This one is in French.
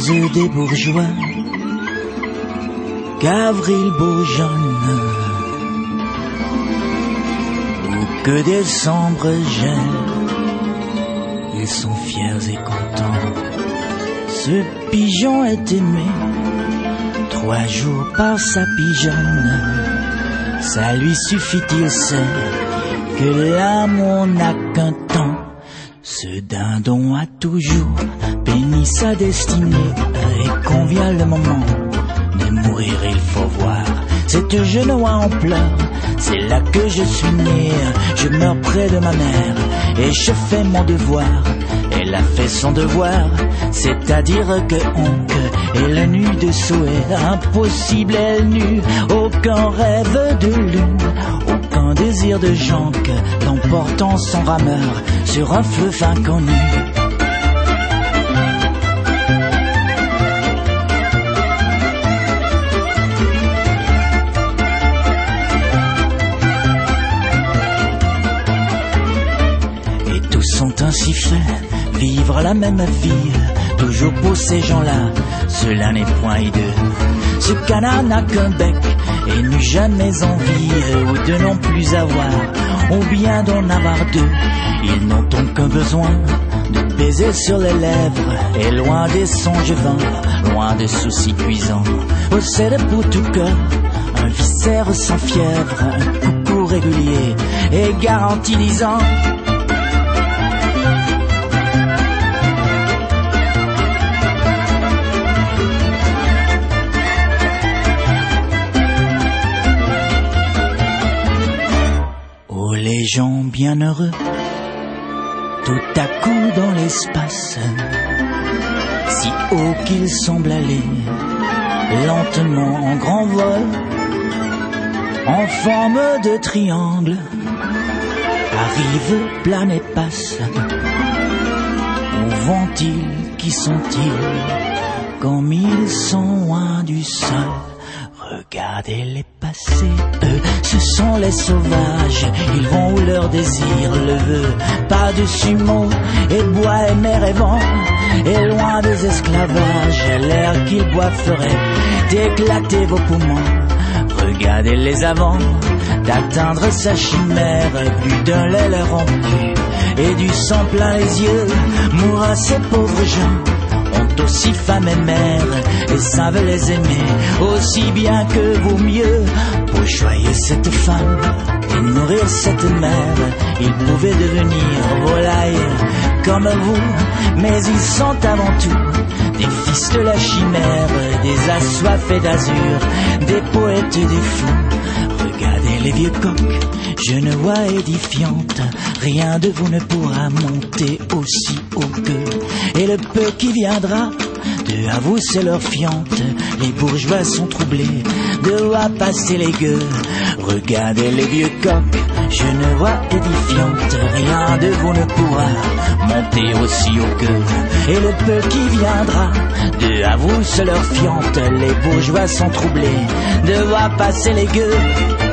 cause des bourgeois qu'Avril bourgeonne ou que décembre gèle. Ils sont fiers et contents. Ce pigeon est aimé 3 jours par sa pigeonne. Ça lui suffit, il sait que l'amour n'a qu'un temps. Ce dindon a toujours béni sa destinée. Et quand vient le moment de mourir, il faut voir cette jeune oie en pleurs. C'est là que je suis né. Je meurs près de ma mère et je fais mon devoir. Elle a fait son devoir, c'est-à-dire que honte est la nuit de souhait. Impossible, elle n'eut aucun rêve de lune, aucun désir de jonque, l'emportant son rameur sur un fleuve inconnu. Et tous sont ainsi faits, vivre la même vie, toujours pour ces gens-là, cela n'est point hideux. Ce canard n'a qu'un bec et n'eut jamais envie ou de non plus avoir, ou bien d'en avoir 2. Ils n'ont donc qu'un besoin de baiser sur les lèvres, et loin des songes vains, loin des soucis cuisants, possède pour tout cœur un viscère sans fièvre, un coucou régulier et garanti 10 ans. Les gens bienheureux, tout à coup dans l'espace, si haut qu'ils semblent aller, lentement en grand vol, en forme de triangle, arrivent, planent et passent. Où vont-ils, qui sont-ils, comme ils sont loin du sol? Regardez-les passer, eux, ce sont les sauvages. Ils vont où leur désir le veut, par-dessus mots et bois et mer et vent, et loin des esclavages. L'air qu'ils boivent ferait d'éclater vos poumons. Regardez-les avant d'atteindre sa chimère, plus d'un lait leur rompu et du sang plein les yeux. Mourra ces pauvres gens, ont aussi femme et mère, et savent les aimer aussi bien que vous mieux. Pour choyer cette femme et nourrir cette mère, ils pouvaient devenir volailles comme vous, mais ils sont avant tout des fils de la chimère, des assoiffés d'azur, des poètes des fous. Regardez les vieux coqs, jeune oie édifiante, rien de vous ne pourra monter aussi haut qu'eux. Et le peu qui viendra, de à vous c'est leur fiente. Les bourgeois sont troublés, de voir passer les gueux. Regardez les vieux coqs, jeune oie édifiante, rien de vous ne pourra monter aussi haut qu'eux. Et le peu qui viendra, de à vous c'est leur fiente. Les bourgeois sont troublés, de voir passer les gueux.